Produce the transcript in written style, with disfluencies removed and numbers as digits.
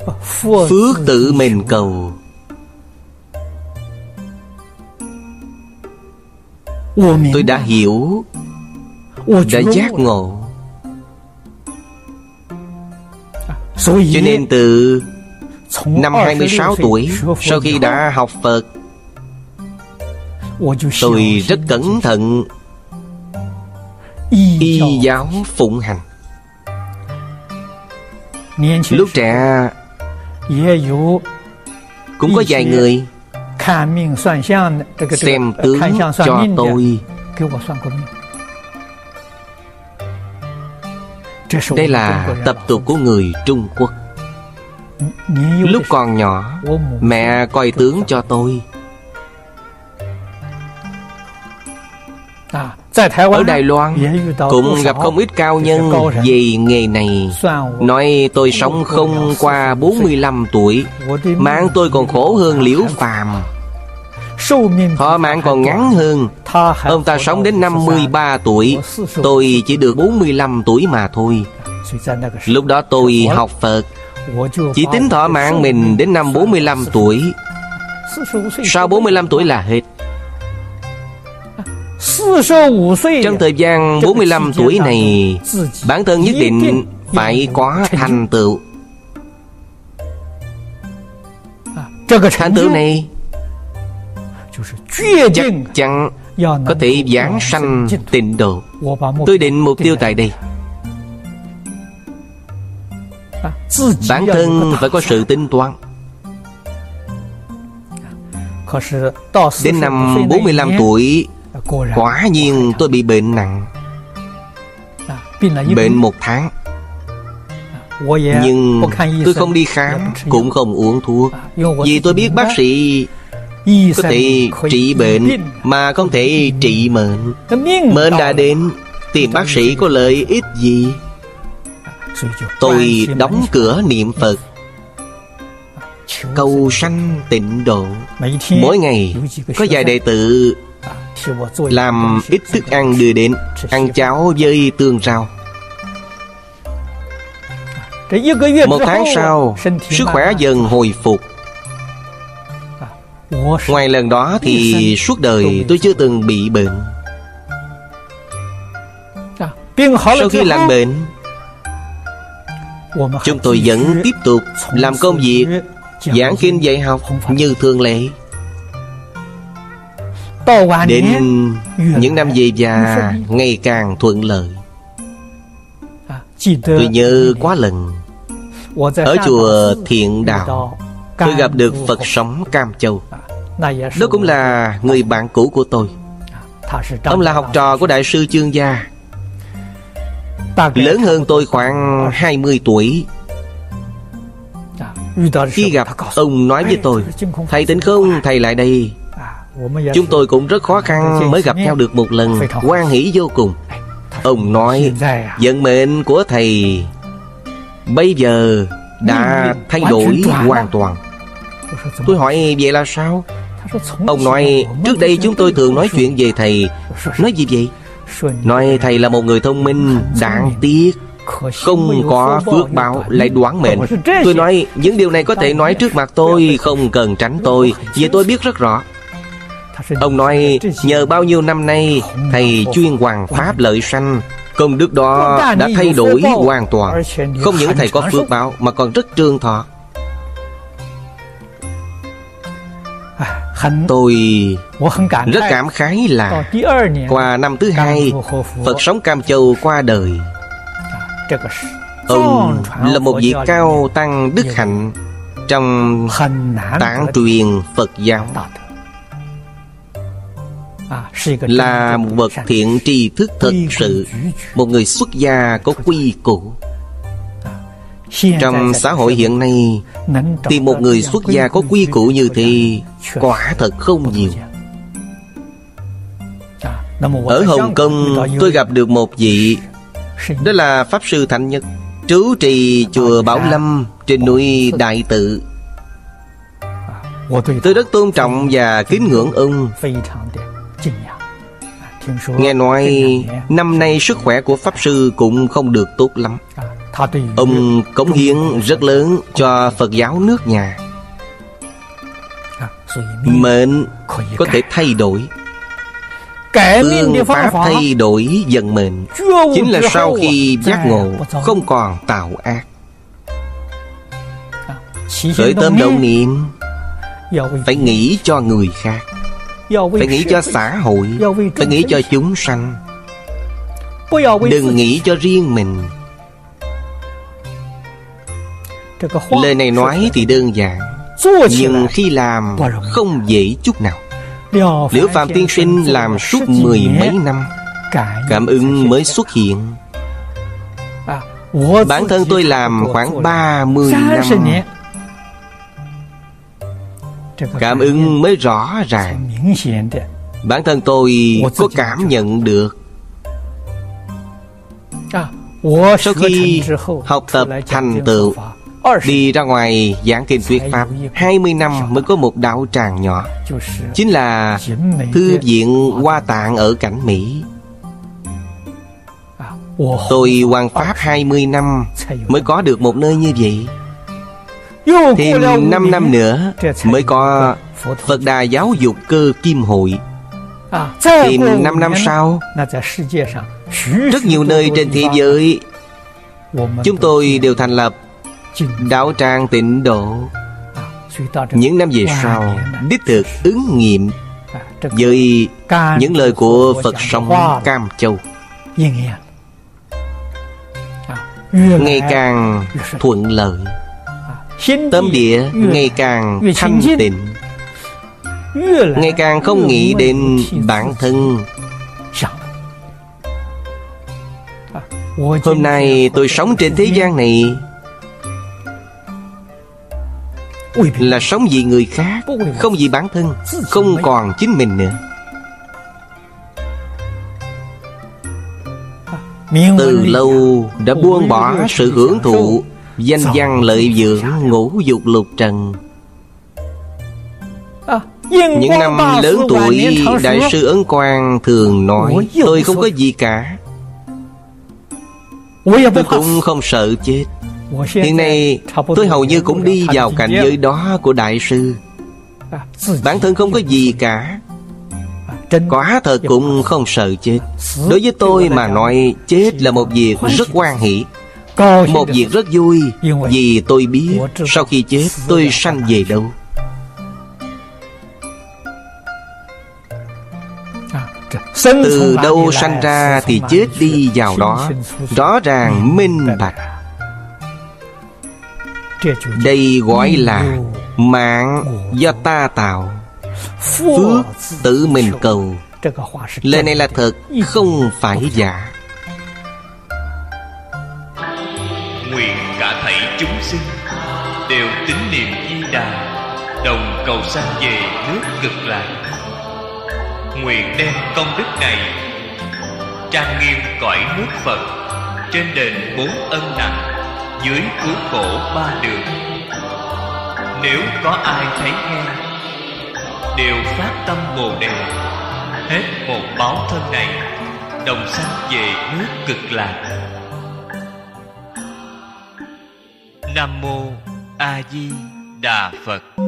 Phước tự mình cầu. Tôi đã hiểu, đã giác ngộ. Cho nên từ năm 26 tuổi, sau khi đã học Phật, tôi rất cẩn thận y giáo phụng hành. Lúc trẻ cũng có vài người xem tướng cho tôi. Đây là tập tục của người Trung Quốc. Lúc còn nhỏ, mẹ coi tướng cho tôi. Ở Đài Loan cũng gặp không ít cao nhân về nghề này, nói tôi sống không qua 45 tuổi, mạng tôi còn khổ hơn Liễu Phàm. Thọ mạng còn ngắn hơn. Ông ta sống đến 53 tuổi, tôi chỉ được 45 tuổi mà thôi. Lúc đó tôi học Phật, chỉ tính thọ mạng mình đến năm 45 tuổi. Sau 45 tuổi là hết. Trong thời gian 45 tuổi này, bản thân nhất định phải có thành tựu. Thành tựu này chắc chắn có thể giảng sanh tịnh độ. Tôi định mục tiêu tại đây. Bản thân phải có sự tính toán. Đến năm 45 tuổi, quả nhiên tôi bị bệnh nặng. Bệnh 1 tháng. Nhưng tôi không đi khám, cũng không uống thuốc, vì tôi biết bác sĩ có thể trị bệnh mà không thể trị mệnh. Mệnh đã đến, tìm bác sĩ có lợi ích gì? Tôi đóng cửa niệm Phật, cầu sanh tịnh độ. Mỗi ngày có vài đệ tử làm ít thức ăn đưa đến, ăn cháo với tương rau. 1 tháng sau, sức khỏe dần hồi phục. Ngoài lần đó thì suốt đời tôi chưa từng bị bệnh. Sau khi lành bệnh, chúng tôi vẫn tiếp tục làm công việc giảng kinh dạy học như thường lệ. Đến những năm về già ngày càng thuận lợi. Tôi nhớ quá lần ở chùa Thiện Đạo, tôi gặp được Phật sống Cam Châu. Đó cũng là người bạn cũ của tôi. Ông là học trò của Đại sư Chương Gia, lớn hơn tôi khoảng 20 tuổi. Khi gặp, ông nói với tôi: "Thầy Tịnh Không, thầy lại đây." Chúng tôi cũng rất khó khăn mới gặp nhau được một lần, hoan hỷ vô cùng. Ông nói: "Vận mệnh của thầy bây giờ đã thay đổi hoàn toàn." Tôi hỏi vậy là sao? Ông nói: "Trước đây chúng tôi thường nói chuyện về thầy." Nói gì vậy? Nói thầy là một người thông minh, đáng tiếc không có phước báo, lại đoán mệnh. Tôi nói: "Những điều này có thể nói trước mặt tôi, không cần tránh tôi, vì tôi biết rất rõ." Ông nói: "Nhờ bao nhiêu năm nay thầy chuyên hoằng pháp lợi sanh, công đức đó đã thay đổi hoàn toàn. Không những thầy có phước báo mà còn rất trường thọ." Tôi rất cảm khái là qua năm thứ 2, Phật sống Cam Châu qua đời. Ông là một vị cao tăng đức hạnh trong tạng truyền Phật giáo, là một bậc thiện tri thức thật sự, một người xuất gia có quy củ. Trong xã hội hiện nay, tìm một người xuất gia có quy củ như thế quả thật không nhiều. Ở Hồng Kông, tôi gặp được một vị, đó là Pháp Sư Thạnh Nhất, trú trì chùa Bảo Lâm trên núi Đại Tự. Tôi rất tôn trọng và kính ngưỡng ông. Nghe nói năm nay sức khỏe của Pháp Sư cũng không được tốt lắm. Ông cống hiến rất lớn cho Phật giáo nước nhà. Mệnh có thể thay đổi, phương pháp thay đổi vận mệnh chính là sau khi giác ngộ không còn tạo ác. Khởi tâm động niệm phải nghĩ cho người khác, phải nghĩ cho xã hội, phải nghĩ cho chúng sanh, đừng nghĩ cho riêng mình. Lời này nói thì đơn giản, nhưng khi làm không dễ chút nào. Liễu Phạm tiên sinh làm suốt 10 mấy năm, cảm ứng mới xuất hiện. Bản thân tôi làm khoảng 30 năm, cảm ứng mới rõ ràng. Bản thân tôi có cảm nhận được. Sau khi học tập thành tựu, đi ra ngoài giảng kinh thuyết pháp 20 năm mới có một đạo tràng nhỏ, chính là Thư viện Hoa Tạng ở Cảnh Mỹ. Tôi hoằng pháp 20 năm mới có được một nơi như vậy. Thêm 5 năm nữa mới có Phật Đà Giáo dục Cơ Kim Hội. Thêm 5 năm sau, rất nhiều nơi trên thế giới chúng tôi đều thành lập đạo tràng Tịnh Độ. Những năm về sau, đích thực ứng nghiệm với những lời của Phật sống Cam Châu, ngày càng thuận lợi, tâm địa ngày càng thanh tịnh, ngày càng không nghĩ đến bản thân. Hôm nay tôi sống trên thế gian này là sống vì người khác, không vì bản thân, không còn chính mình nữa. Từ lâu đã buông bỏ sự hưởng thụ danh văn lợi dưỡng, ngũ dục lục trần. Những năm lớn tuổi, Đại sư Ấn Quang thường nói, tôi không có gì cả, tôi cũng không sợ chết. Hiện nay tôi hầu như cũng đi vào cảnh giới đó của Đại sư. Bản thân không có gì cả, quả thật cũng không sợ chết. Đối với tôi mà nói, chết là một việc rất hoan hỷ, một việc rất vui, vì tôi biết sau khi chết tôi sanh về đâu. Từ đâu sanh ra thì chết đi vào đó, rõ ràng minh bạch. Đây gọi là mạng do ta tạo, phước tự mình cầu. Lời này là thật, không phải giả. Nguyện cả thảy chúng sinh đều tín niệm Di Đà, đồng cầu sanh về nước Cực Lạc. Nguyện đem công đức này trang nghiêm cõi nước Phật, trên đền 4 ân nặng, dưới cứu khổ 3 đường. Nếu có ai thấy nghe, đều phát tâm Bồ Đề, hết một báo thân này, đồng sanh về nước Cực Lạc. Nam Mô A Di Đà Phật.